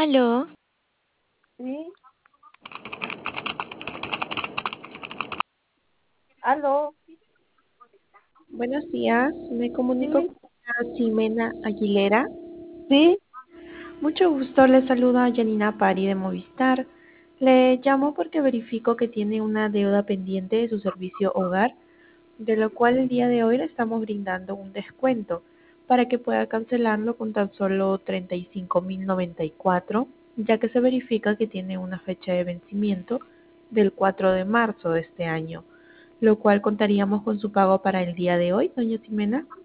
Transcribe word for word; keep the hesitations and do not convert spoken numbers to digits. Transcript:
Aló, Sí, aló, Buenos días, me comunico sí, con la Ximena Aguilera. sí, Mucho gusto, le saluda Janina Pari de Movistar. Le llamo porque verifico que tiene una deuda pendiente de su servicio hogar, de lo cual el día de hoy le estamos brindando un descuento para que pueda cancelarlo con tan solo treinta y cinco mil noventa y cuatro, ya que se verifica que tiene una fecha de vencimiento del cuatro de marzo de este año, lo cual contaríamos con su pago para el día de hoy, doña Ximena.